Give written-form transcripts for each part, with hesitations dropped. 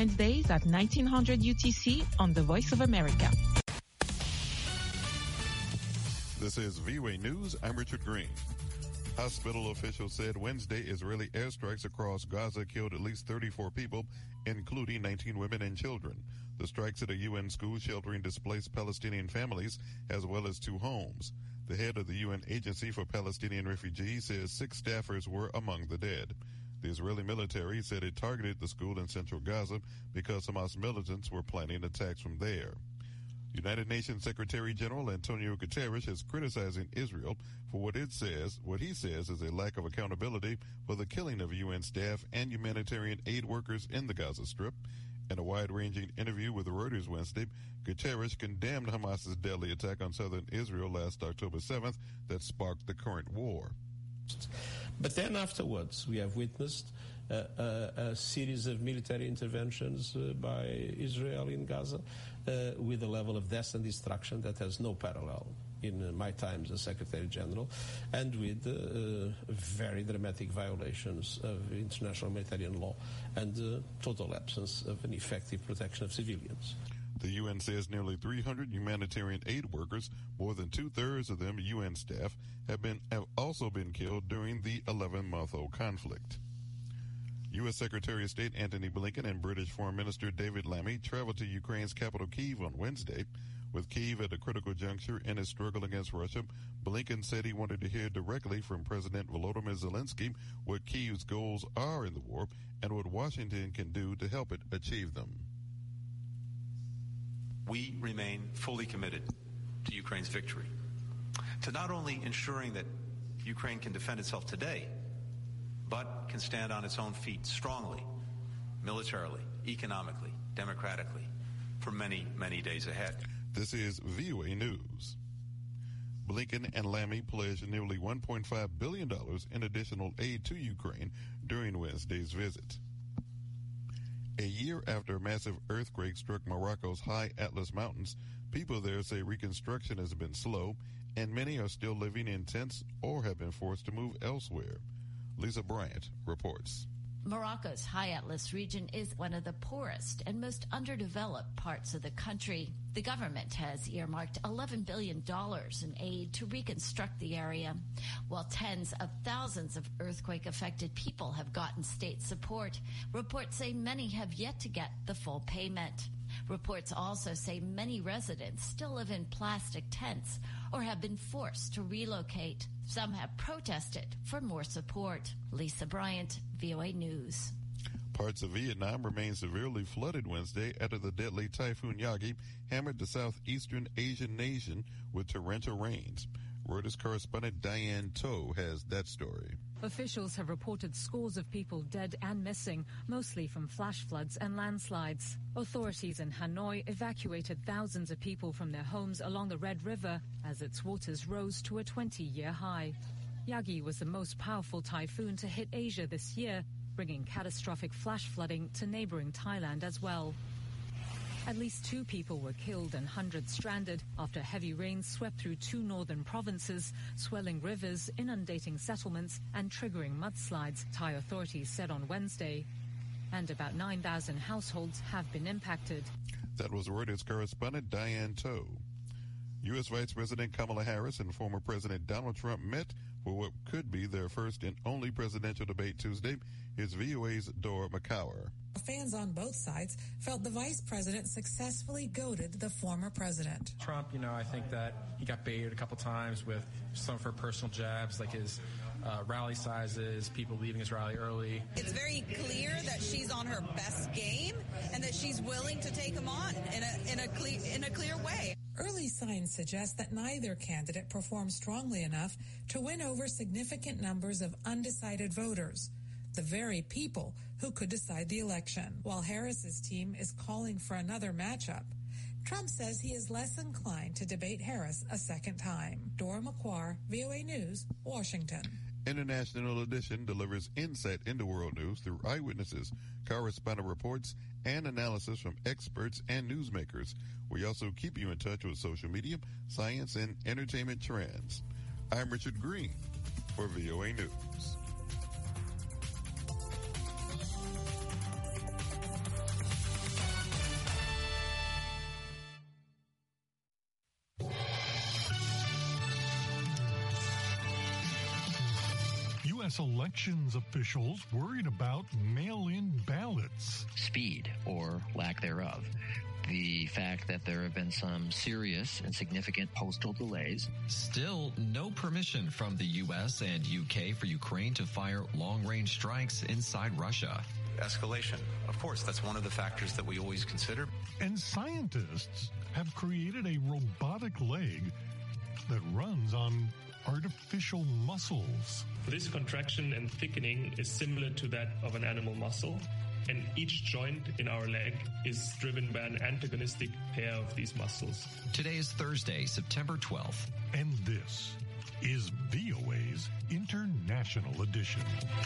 Wednesdays at 1900 UTC on the Voice of America. This is VOA News. I'm Richard Green. Hospital officials said Wednesday Israeli airstrikes across Gaza killed at least 34 people, including 19 women and children. The strikes at a UN school sheltering displaced Palestinian families, as well as 2 homes. The head of the UN Agency for Palestinian Refugees says 6 staffers were among the dead. The Israeli military said it targeted the school in central Gaza because Hamas militants were planning attacks from there. United Nations Secretary General Antonio Guterres is criticizing Israel for what he says is a lack of accountability for the killing of UN staff and humanitarian aid workers in the Gaza Strip. In a wide-ranging interview with Reuters Wednesday, Guterres condemned Hamas's deadly attack on southern Israel last October 7th that sparked the current war. But then afterwards, we have witnessed a series of military interventions by Israel in Gaza with a level of death and destruction that has no parallel in my time as Secretary General, and with very dramatic violations of international humanitarian law and total absence of an effective protection of civilians. The UN says nearly 300 humanitarian aid workers, more than 2/3 of them UN staff, have also been killed during the 11-month-old conflict. U.S. Secretary of State Antony Blinken and British Foreign Minister David Lammy traveled to Ukraine's capital Kyiv on Wednesday. With Kyiv at a critical juncture in its struggle against Russia, Blinken said he wanted to hear directly from President Volodymyr Zelensky what Kyiv's goals are in the war and what Washington can do to help it achieve them. We remain fully committed to Ukraine's victory, to not only ensuring that Ukraine can defend itself today, but can stand on its own feet strongly, militarily, economically, democratically, for many, many days ahead. This is VOA News. Blinken and Lammy pledged nearly $1.5 billion in additional aid to Ukraine during Wednesday's visit. A year after a massive earthquake struck Morocco's high Atlas Mountains, people there say reconstruction has been slow, and many are still living in tents or have been forced to move elsewhere. Lisa Bryant reports. Morocco's High Atlas region is one of the poorest and most underdeveloped parts of the country. The government has earmarked $11 billion in aid to reconstruct the area, while tens of thousands of earthquake-affected people have gotten state support. Reports say many have yet to get the full payment. Reports also say many residents still live in plastic tents or have been forced to relocate. Some have protested for more support. Lisa Bryant, VOA News. Parts of Vietnam remain severely flooded Wednesday after the deadly Typhoon Yagi hammered the southeastern Asian nation with torrential rains. Reuters correspondent Diane To has that story. Officials have reported scores of people dead and missing, mostly from flash floods and landslides. Authorities in Hanoi evacuated thousands of people from their homes along the Red River as its waters rose to a 20-year high. Yagi was the most powerful typhoon to hit Asia this year, bringing catastrophic flash flooding to neighboring Thailand as well. At least 2 people were killed and hundreds stranded after heavy rains swept through 2 northern provinces, swelling rivers, inundating settlements and triggering mudslides, Thai authorities said on Wednesday. And about 9,000 households have been impacted. That was Reuters correspondent Diane To. U.S. Vice President Kamala Harris and former President Donald Trump met for what could be their first and only presidential debate Tuesday. Here's VOA's Dora McCower. Fans on both sides felt the vice president successfully goaded the former president. Trump, I think that he got baited a couple times with some of her personal jabs, like his rally sizes, people leaving his rally early. It's very clear that she's on her best game and that she's willing to take him on in a clear way. Early signs suggest that neither candidate performed strongly enough to win over significant numbers of undecided voters, the very people who could decide the election. While Harris's team is calling for another matchup, Trump says he is less inclined to debate Harris a second time. Dora McCower, VOA News, Washington. International Edition delivers insight into world news through eyewitnesses, correspondent reports, and analysis from experts and newsmakers. We also keep you in touch with social media, science, and entertainment trends. I'm Richard Green for VOA News. U.S. elections officials worried about mail-in ballots. Speed, or lack thereof. The fact that there have been some serious and significant postal delays. Still, no permission from the U.S. and UK for Ukraine to fire long-range strikes inside Russia. Escalation. Of course, that's one of the factors that we always consider. And scientists have created a robotic leg that runs on artificial muscles. This contraction and thickening is similar to that of an animal muscle, and each joint in our leg is driven by an antagonistic pair of these muscles. Today is Thursday, September 12th. And this is VOA's International Edition.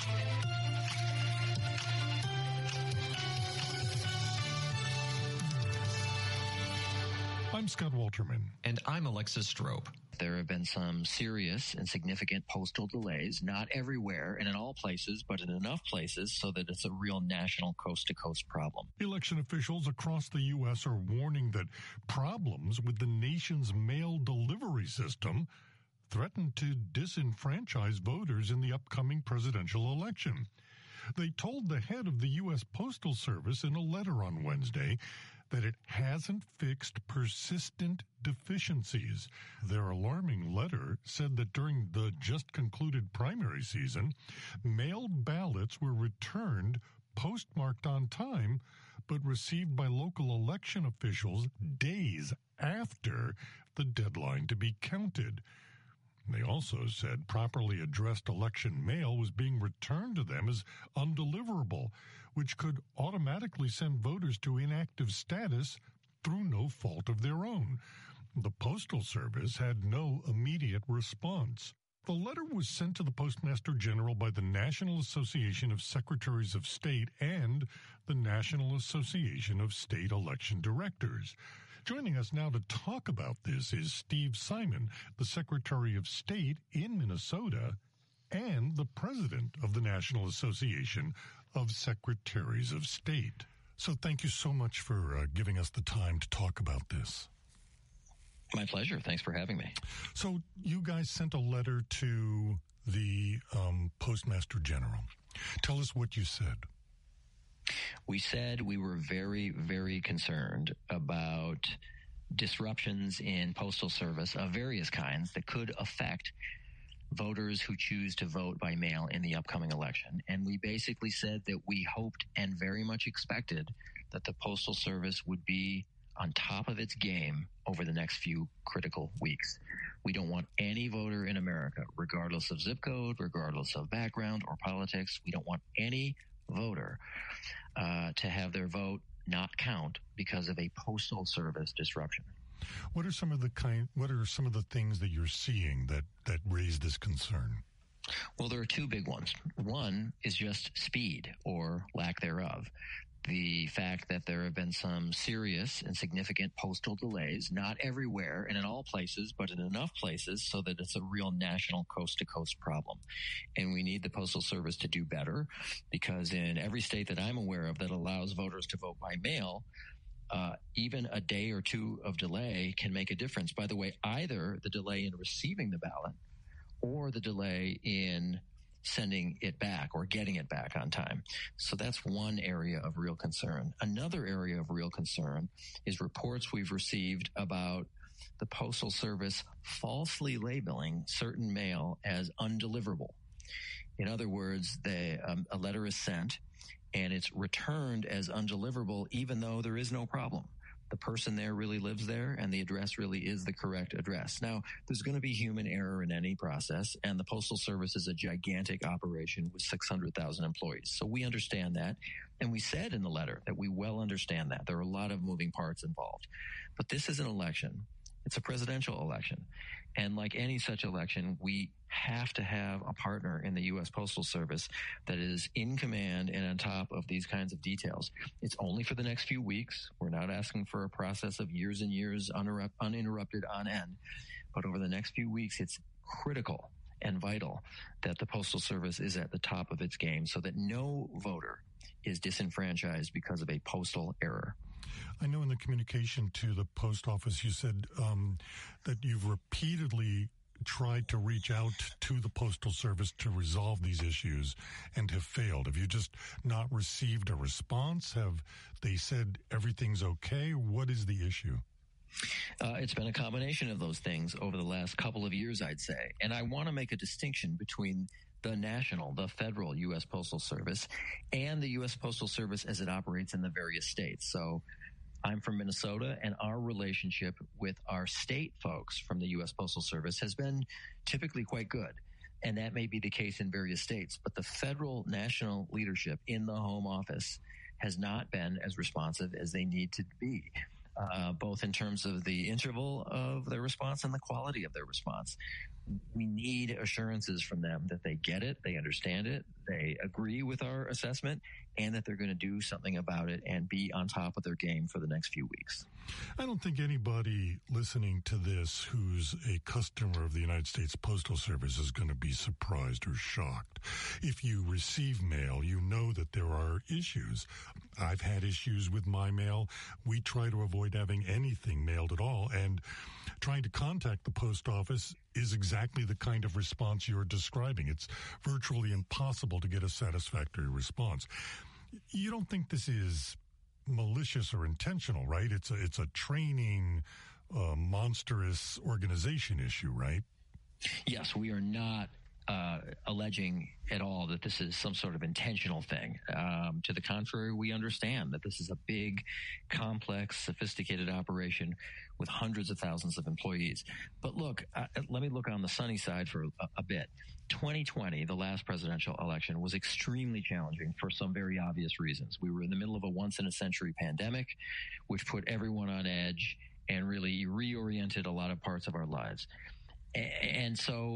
I'm Scott Walterman. And I'm Alexis Strope. There have been some serious and significant postal delays, not everywhere and in all places, but in enough places so that it's a real national coast-to-coast problem. Election officials across the U.S. are warning that problems with the nation's mail delivery system threaten to disenfranchise voters in the upcoming presidential election. They told the head of the U.S. Postal Service in a letter on Wednesday that it hasn't fixed persistent deficiencies. Their alarming letter said that during the just-concluded primary season, mailed ballots were returned postmarked on time, but received by local election officials days after the deadline to be counted. They also said properly addressed election mail was being returned to them as undeliverable, which could automatically send voters to inactive status through no fault of their own. The Postal Service had no immediate response. The letter was sent to the Postmaster General by the National Association of Secretaries of State and the National Association of State Election Directors. Joining us now to talk about this is Steve Simon, the Secretary of State in Minnesota and the President of the National Association of Secretaries of State. So thank you so much for giving us the time to talk about this. My pleasure. Thanks for having me. So you guys sent a letter to the Postmaster General. Tell us what you said. We said we were very, very concerned about disruptions in postal service of various kinds that could affect voters who choose to vote by mail in the upcoming election. And we basically said that we hoped and very much expected that the Postal Service would be on top of its game over the next few critical weeks. We don't want any voter in America, regardless of zip code, regardless of background or politics. We don't want any voter to have their vote not count because of a Postal Service disruption. What are some of the things that you're seeing that raise this concern? Well, there are two big ones. One is just speed or lack thereof. The fact that there have been some serious and significant postal delays, not everywhere and in all places, but in enough places so that it's a real national coast-to-coast problem. And we need the Postal Service to do better because in every state that I'm aware of that allows voters to vote by mail, even a day or two of delay can make a difference. By the way, either the delay in receiving the ballot or the delay in sending it back or getting it back on time. So that's one area of real concern. Another area of real concern is reports we've received about the Postal Service falsely labeling certain mail as undeliverable. In other words, a letter is sent and it's returned as undeliverable even though there is no problem. The person there really lives there and the address really is the correct address. Now, there's going to be human error in any process, and the Postal Service is a gigantic operation with 600,000 employees. So we understand that, and we said in the letter that we well understand that. There are a lot of moving parts involved. But this is an election. It's a presidential election. And like any such election, we have to have a partner in the U.S. Postal Service that is in command and on top of these kinds of details. It's only for the next few weeks. We're not asking for a process of years and years uninterrupted on end. But over the next few weeks, it's critical and vital that the Postal Service is at the top of its game so that no voter is disenfranchised because of a postal error. I know in the communication to the post office you said that you've repeatedly tried to reach out to the Postal Service to resolve these issues and have failed? Have you just not received a response? Have they said everything's okay? What is the issue? It's been a combination of those things over the last couple of years, I'd say. And I want to make a distinction between the federal U.S. Postal Service and the U.S. Postal Service as it operates in the various states. So I'm from Minnesota, and our relationship with our state folks from the U.S. Postal Service has been typically quite good. And that may be the case in various states. But the federal national leadership in the Home Office has not been as responsive as they need to be, both in terms of the interval of their response and the quality of their response. We need assurances from them that they get it, they understand it, they agree with our assessment, and that they're going to do something about it and be on top of their game for the next few weeks. I don't think anybody listening to this who's a customer of the United States Postal Service is going to be surprised or shocked. If you receive mail, you know that there are issues. I've had issues with my mail. We try to avoid having anything mailed at all, and trying to contact the post office is exactly the kind of response you're describing. It's virtually impossible to get a satisfactory response. You don't think this is malicious or intentional, right? It's a training, monstrous organization issue, right? Yes, we are not alleging at all that this is some sort of intentional thing. To the contrary, we understand that this is a big, complex, sophisticated operation with hundreds of thousands of employees. But look, let me look on the sunny side for a bit. 2020, the last presidential election, was extremely challenging for some very obvious reasons. We were in the middle of a once-in-a-century pandemic, which put everyone on edge and really reoriented a lot of parts of our lives. And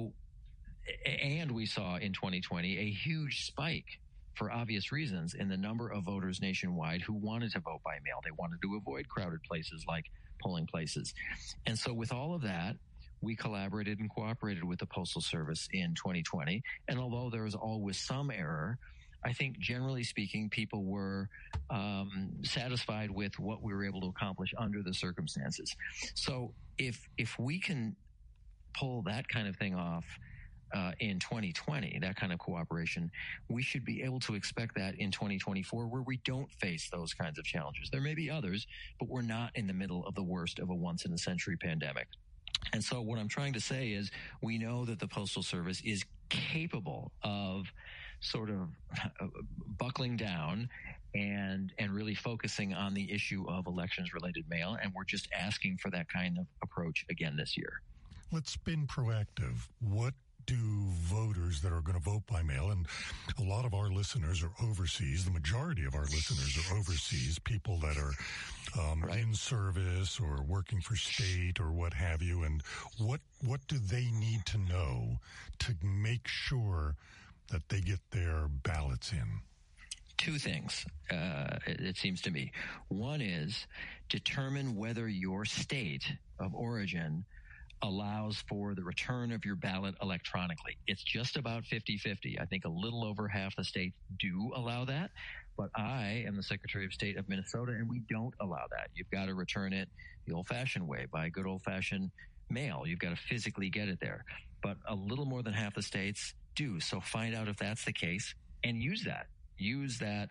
we saw in 2020 a huge spike, for obvious reasons, in the number of voters nationwide who wanted to vote by mail. They wanted to avoid crowded places like polling places. And so with all of that, we collaborated and cooperated with the Postal Service in 2020. And although there was always some error, I think generally speaking, people were satisfied with what we were able to accomplish under the circumstances. So if we can pull that kind of thing off in 2020, that kind of cooperation, we should be able to expect that in 2024, where we don't face those kinds of challenges. There may be others, but we're not in the middle of the worst of a once-in-a-century pandemic. And so what I'm trying to say is we know that the Postal Service is capable of sort of buckling down and really focusing on the issue of elections-related mail, and we're just asking for that kind of approach again this year. Let's spin proactive. What do voters that are going to vote by mail, and a lot of our listeners are overseas, the majority of our listeners are overseas, people that are in service or working for state or what have you, and what do they need to know to make sure that they get their ballots in? Two things, it seems to me. One is determine whether your state of origin allows for the return of your ballot electronically. It's just about 50-50. I think a little over half the states do allow that, but I am the Secretary of State of Minnesota, and we don't allow that. You've got to return it the old-fashioned way, by good old-fashioned mail. You've got to physically get it there. But a little more than half the states do. So find out if that's the case and use that. Use that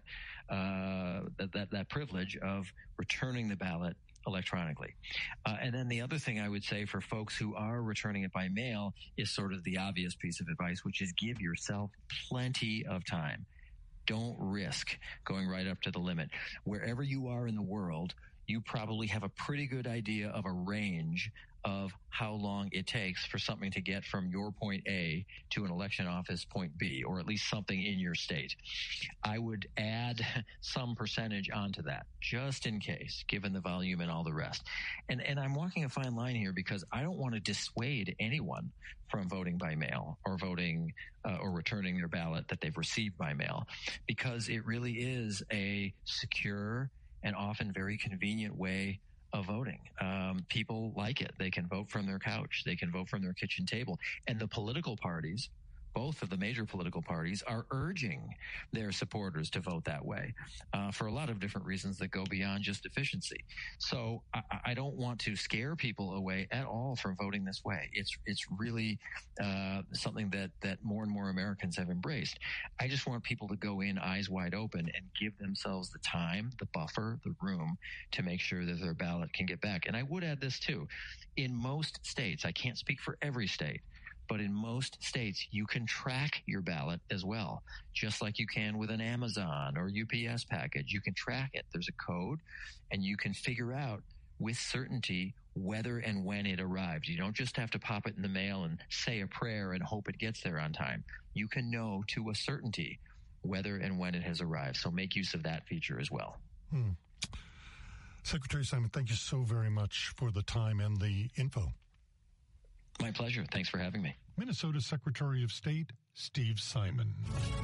privilege of returning the ballot electronically. And then the other thing I would say for folks who are returning it by mail is sort of the obvious piece of advice, which is give yourself plenty of time. Don't risk going right up to the limit. Wherever you are in the world, you probably have a pretty good idea of a range of how long it takes for something to get from your point A to an election office point B, or at least something in your state. I would add some percentage onto that, just in case, given the volume and all the rest. And I'm walking a fine line here because I don't want to dissuade anyone from voting by mail or voting or returning their ballot that they've received by mail, because it really is a secure and often very convenient way of voting. People like it. They can vote from their couch. They can vote from their kitchen table. And the political parties both of the major political parties are urging their supporters to vote that way for a lot of different reasons that go beyond just efficiency. So I don't want to scare people away at all from voting this way. It's really something that more and more Americans have embraced. I just want people to go in eyes wide open and give themselves the time, the buffer, the room to make sure that their ballot can get back. And I would add this too. In most states, I can't speak for every state, but in most states, you can track your ballot as well, just like you can with an Amazon or UPS package. You can track it. There's a code, and you can figure out with certainty whether and when it arrives. You don't just have to pop it in the mail and say a prayer and hope it gets there on time. You can know to a certainty whether and when it has arrived. So make use of that feature as well. Secretary Simon, thank you so very much for the time and the info. My pleasure. Thanks for having me. Minnesota Secretary of State Steve Simon.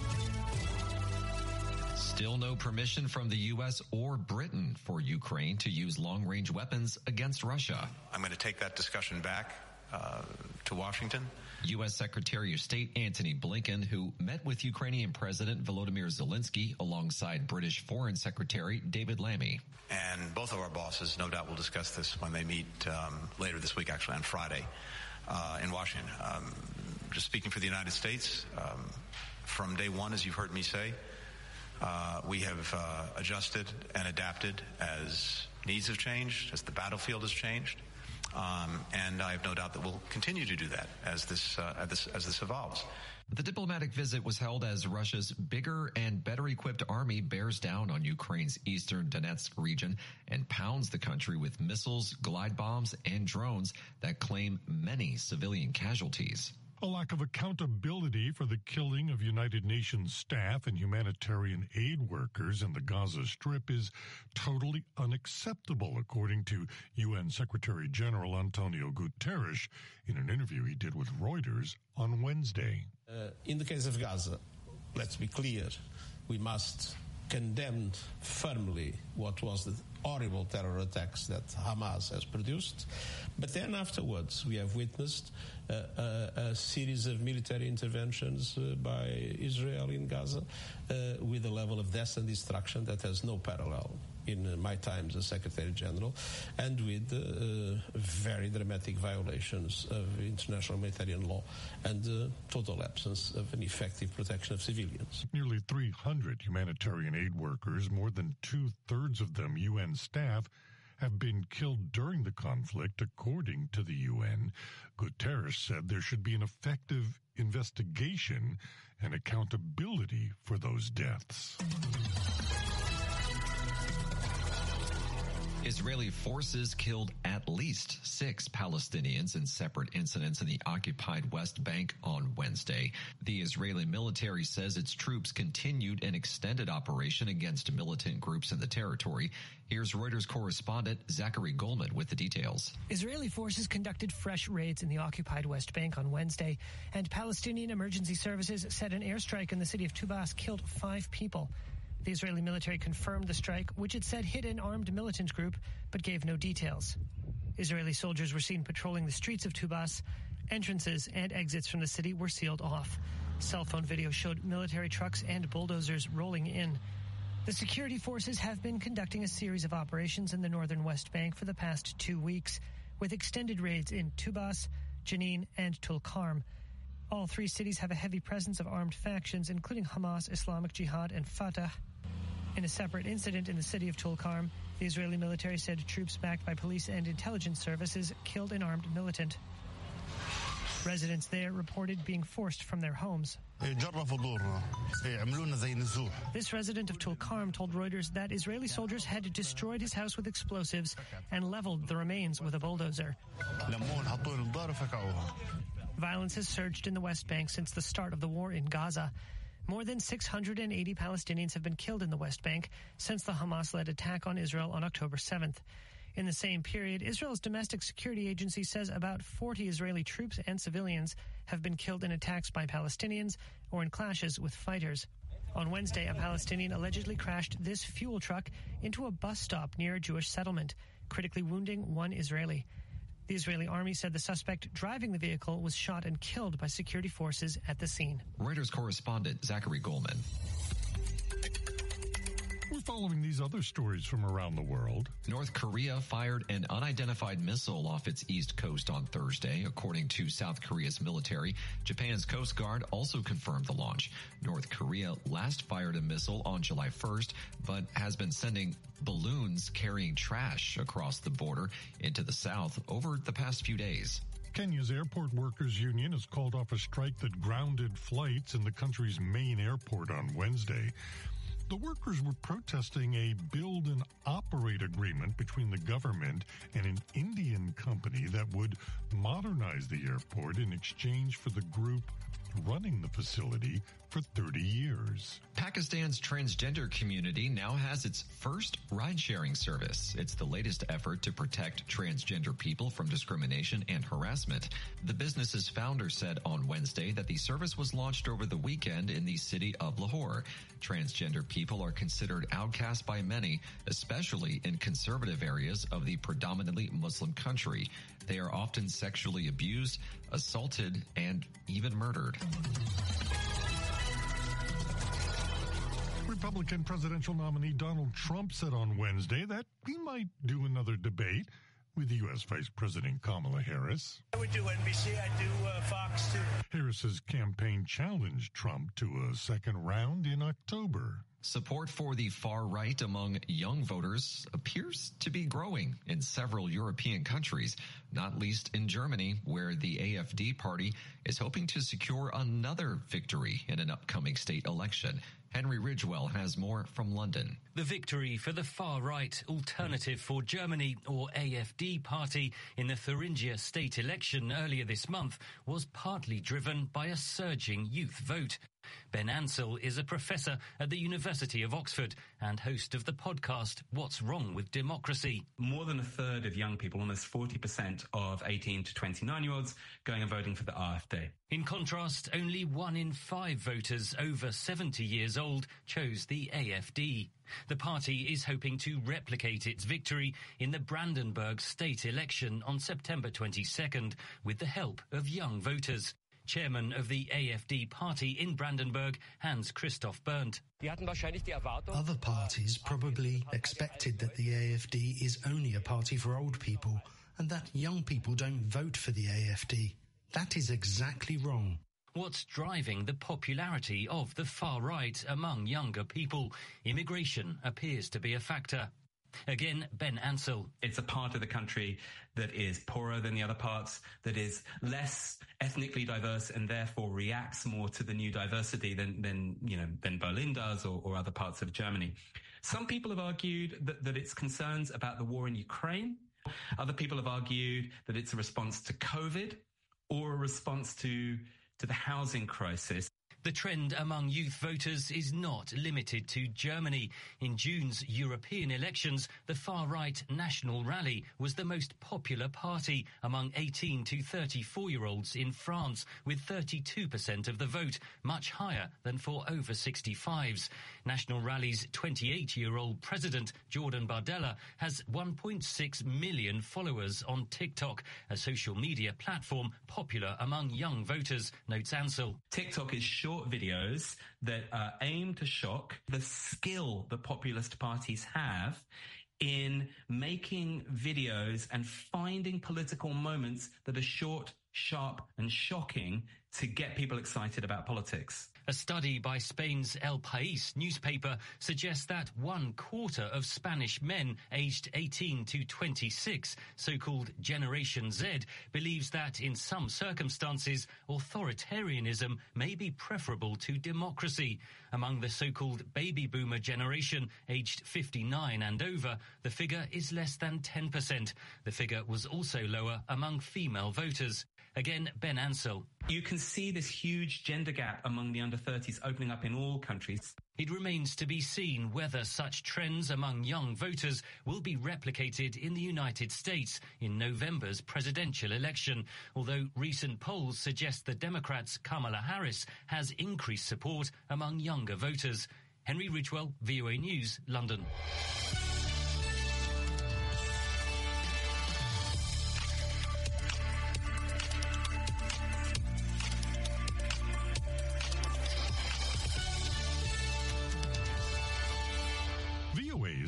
Still no permission from the U.S. or Britain for Ukraine to use long-range weapons against Russia. I'm going to take that discussion back to Washington. U.S. Secretary of State Antony Blinken, who met with Ukrainian President Volodymyr Zelensky alongside British Foreign Secretary David Lammy. And both of our bosses, no doubt, will discuss this when they meet later this week, actually on Friday in Washington. Just speaking for the United States, from day one, as you've heard me say, we have adjusted and adapted as needs have changed, as the battlefield has changed. And I have no doubt that we'll continue to do that as this evolves. The diplomatic visit was held as Russia's bigger and better equipped army bears down on Ukraine's eastern Donetsk region and pounds the country with missiles, glide bombs, and drones that claim many civilian casualties. A lack of accountability for the killing of United Nations staff and humanitarian aid workers in the Gaza Strip is totally unacceptable, according to UN Secretary General Antonio Guterres in an interview he did with Reuters on Wednesday. In the case of Gaza, let's be clear, we must condemn firmly what was the horrible terror attacks that Hamas has produced. But then afterwards, we have witnessed a series of military interventions by Israel in Gaza with a level of death and destruction that has no parallel in my time as Secretary General, and with very dramatic violations of international humanitarian law and total absence of an effective protection of civilians. Nearly 300 humanitarian aid workers, more than two-thirds of them UN staff, have been killed during the conflict, according to the UN. Guterres said there should be an effective investigation and accountability for those deaths. Israeli forces killed at least 6 Palestinians in separate incidents in the occupied West Bank on Wednesday. The Israeli military says its troops continued an extended operation against militant groups in the territory. Here's Reuters correspondent Zachary Goldman with the details. Israeli forces conducted fresh raids in the occupied West Bank on Wednesday, and Palestinian emergency services said an airstrike in the city of Tubas killed 5 people. The Israeli military confirmed the strike, which it said hit an armed militant group, but gave no details. Israeli soldiers were seen patrolling the streets of Tubas. Entrances and exits from the city were sealed off. Cell phone video showed military trucks and bulldozers rolling in. The security forces have been conducting a series of operations in the northern West Bank for the past 2 weeks, with extended raids in Tubas, Jenin, and Tulkarm. All 3 cities have a heavy presence of armed factions, including Hamas, Islamic Jihad, and Fatah. In a separate incident in the city of Tulkarm, the Israeli military said troops backed by police and intelligence services killed an armed militant. Residents there reported being forced from their homes. This resident of Tulkarm told Reuters that Israeli soldiers had destroyed his house with explosives and leveled the remains with a bulldozer. Violence has surged in the West Bank since the start of the war in Gaza. More than 680 Palestinians have been killed in the West Bank since the Hamas-led attack on Israel on October 7th. In the same period, Israel's domestic security agency says about 40 Israeli troops and civilians have been killed in attacks by Palestinians or in clashes with fighters. On Wednesday, a Palestinian allegedly crashed this fuel truck into a bus stop near a Jewish settlement, critically wounding 1 Israeli. The Israeli army said the suspect driving the vehicle was shot and killed by security forces at the scene. Reuters correspondent Zachary Goldman. We're following these other stories from around the world. North Korea fired an unidentified missile off its east coast on Thursday, according to South Korea's military. Japan's Coast Guard also confirmed the launch. North Korea last fired a missile on July 1st, but has been sending balloons carrying trash across the border into the south over the past few days. Kenya's Airport Workers Union has called off a strike that grounded flights in the country's main airport on Wednesday. The workers were protesting a build and operate agreement between the government and an Indian company that would modernize the airport in exchange for the group running the facility for 30 years. Pakistan's transgender community now has its first ride-sharing service. It's the latest effort to protect transgender people from discrimination and harassment. The business's founder said on Wednesday that the service was launched over the weekend in the city of Lahore. Transgender people are considered outcast by many, especially in conservative areas of the predominantly Muslim country. They are often sexually abused, assaulted, and even murdered. Republican presidential nominee Donald Trump said on Wednesday that he might do another debate with U.S. Vice President Kamala Harris. I would do NBC, I'd do Fox too. Harris's campaign challenged Trump to a second round in October. Support for the far right among young voters appears to be growing in several European countries, not least in Germany, where the AfD party is hoping to secure another victory in an upcoming state election. Henry Ridgewell has more from London. The victory for the far-right Alternative for Germany, or AfD party, in the Thuringia state election earlier this month was partly driven by a surging youth vote. Ben Ansell is a professor at the University of Oxford and host of the podcast What's Wrong with Democracy? More than a third of young people, almost 40% of 18 to 29-year-olds, going and voting for the AfD. In contrast, only 1 in 5 voters over 70 years old chose the AfD. The party is hoping to replicate its victory in the Brandenburg state election on September 22nd with the help of young voters. Chairman of the AfD party in Brandenburg, Hans-Christoph Berndt. Other parties probably expected that the AfD is only a party for old people and that young people don't vote for the AfD. That is exactly wrong. What's driving the popularity of the far right among younger people? Immigration appears to be a factor. Again, Ben Ansell. It's a part of the country that is poorer than the other parts, that is less ethnically diverse and therefore reacts more to the new diversity than Berlin does or other parts of Germany. Some people have argued that it's concerns about the war in Ukraine. Other people have argued that it's a response to COVID or a response to the housing crisis. The trend among youth voters is not limited to Germany. In June's European elections, the far-right National Rally was the most popular party among 18 to 34-year-olds in France, with 32% of the vote, much higher than for over 65s. National Rally's 28-year-old president, Jordan Bardella, has 1.6 million followers on TikTok, a social media platform popular among young voters, notes Ansell. TikTok is short videos that aim to shock. The skill that populist parties have in making videos and finding political moments that are short, sharp and shocking to get people excited about politics. A study by Spain's El País newspaper suggests that 1/4 of Spanish men aged 18 to 26, so-called Generation Z, believes that in some circumstances authoritarianism may be preferable to democracy. Among the so-called baby boomer generation, aged 59 and over, the figure is less than 10%. The figure was also lower among female voters. Again, Ben Ansell. You can see this huge gender gap among the under-30s opening up in all countries. It remains to be seen whether such trends among young voters will be replicated in the United States in November's presidential election, although recent polls suggest the Democrats' Kamala Harris has increased support among younger voters. Henry Ridgewell, VOA News, London.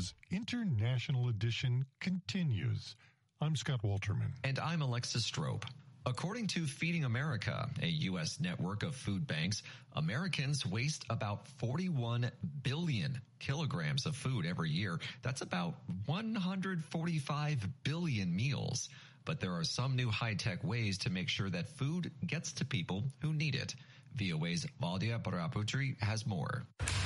News International Edition continues. I'm Scott Walterman. And I'm Alexis Strope. According to Feeding America, a U.S. network of food banks, Americans waste about 41 billion kilograms of food every year. That's about 145 billion meals. But there are some new high-tech ways to make sure that food gets to people who need it. VOA's Valdia Baraputri has more.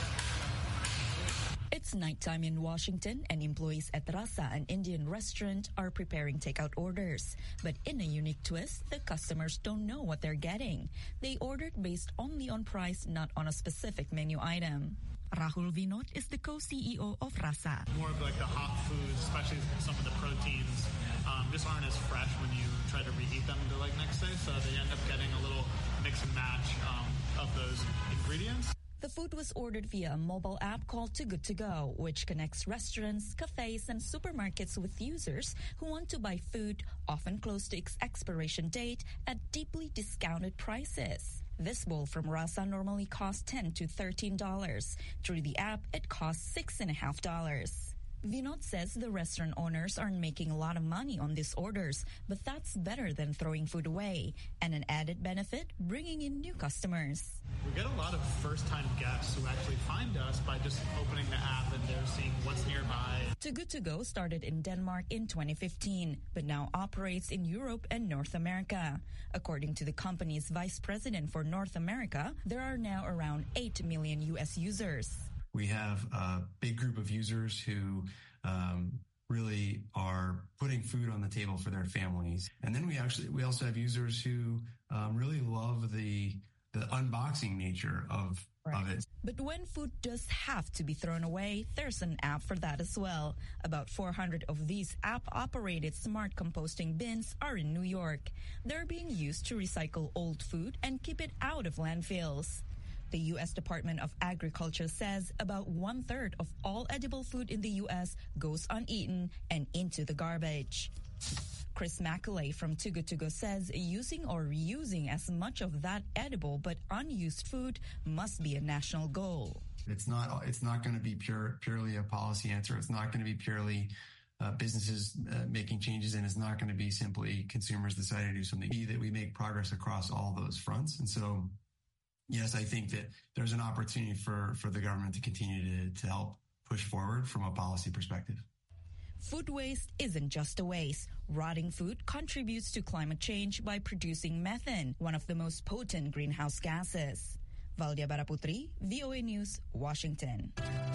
It's nighttime in Washington, and employees at Rasa, an Indian restaurant, are preparing takeout orders. But in a unique twist, the customers don't know what they're getting. They ordered based only on price, not on a specific menu item. Rahul Vinod is the co-CEO of Rasa. More of like the hot foods, especially some of the proteins, just aren't as fresh when you try to reheat them to like next day. So they end up getting a little mix and match of those ingredients. The food was ordered via a mobile app called Too Good To Go, which connects restaurants, cafes, and supermarkets with users who want to buy food, often close to its expiration date, at deeply discounted prices. This bowl from Rasa normally costs $10 to $13. Through the app, it costs $6.50. Vinod says the restaurant owners aren't making a lot of money on these orders, but that's better than throwing food away. And an added benefit, bringing in new customers. We get a lot of first-time guests who actually find us by just opening the app and they're seeing what's nearby. Too Good To Go started in Denmark in 2015, but now operates in Europe and North America. According to the company's vice president for North America, there are now around 8 million U.S. users. We have a big group of users who really are putting food on the table for their families. And then we also have users who really love the unboxing nature of it. But when food does have to be thrown away, there's an app for that as well. About 400 of these app-operated smart composting bins are in New York. They're being used to recycle old food and keep it out of landfills. The U.S. Department of Agriculture says about 1/3 of all edible food in the U.S. goes uneaten and into the garbage. Chris McAuley from Too Good To Go says using or reusing as much of that edible but unused food must be a national goal. It's not going to be purely a policy answer. It's not going to be purely businesses making changes, and it's not going to be simply consumers deciding to do something. That we make progress across all those fronts. And so, yes, I think that there's an opportunity for the government to continue to help push forward from a policy perspective. Food waste isn't just a waste. Rotting food contributes to climate change by producing methane, one of the most potent greenhouse gases. Valdia Baraputri, VOA News, Washington.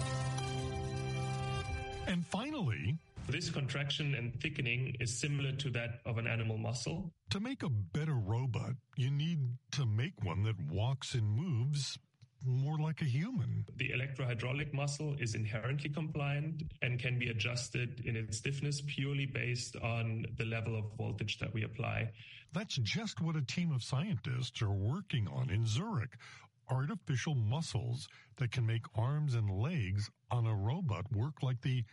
And finally, this contraction and thickening is similar to that of an animal muscle. To make a better robot, you need to make one that walks and moves more like a human. The electrohydraulic muscle is inherently compliant and can be adjusted in its stiffness purely based on the level of voltage that we apply. That's just what a team of scientists are working on in Zurich. Artificial muscles that can make arms and legs on a robot work like the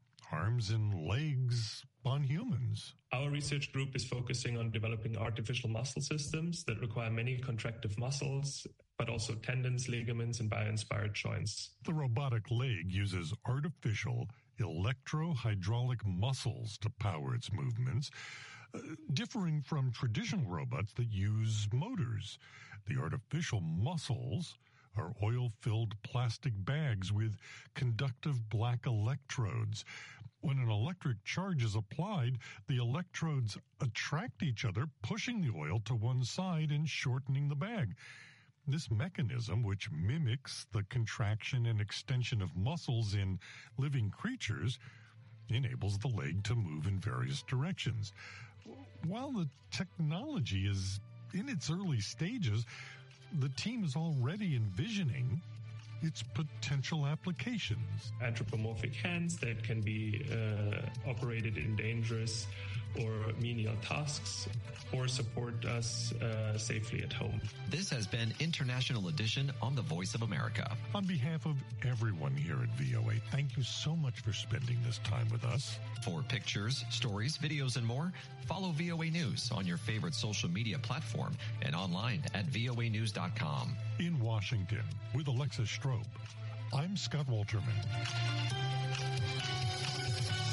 arms and legs on humans. Our research group is focusing on developing artificial muscle systems that require many contractive muscles, but also tendons, ligaments, and bio-inspired joints. The robotic leg uses artificial electrohydraulic muscles to power its movements, differing from traditional robots that use motors. The artificial muscles are oil-filled plastic bags with conductive black electrodes. When an electric charge is applied, the electrodes attract each other, pushing the oil to one side and shortening the bag. This mechanism, which mimics the contraction and extension of muscles in living creatures, enables the leg to move in various directions. While the technology is in its early stages, the team is already envisioning its potential applications. Anthropomorphic hands that can be operated in dangerous or menial tasks or support us safely at home. This has been International Edition on The Voice of America. On behalf of everyone here at VOA, thank you so much for spending this time with us. For pictures, stories, videos, and more, follow VOA News on your favorite social media platform and online at voanews.com. In Washington, with Alexis Strope, I'm Scott Walterman.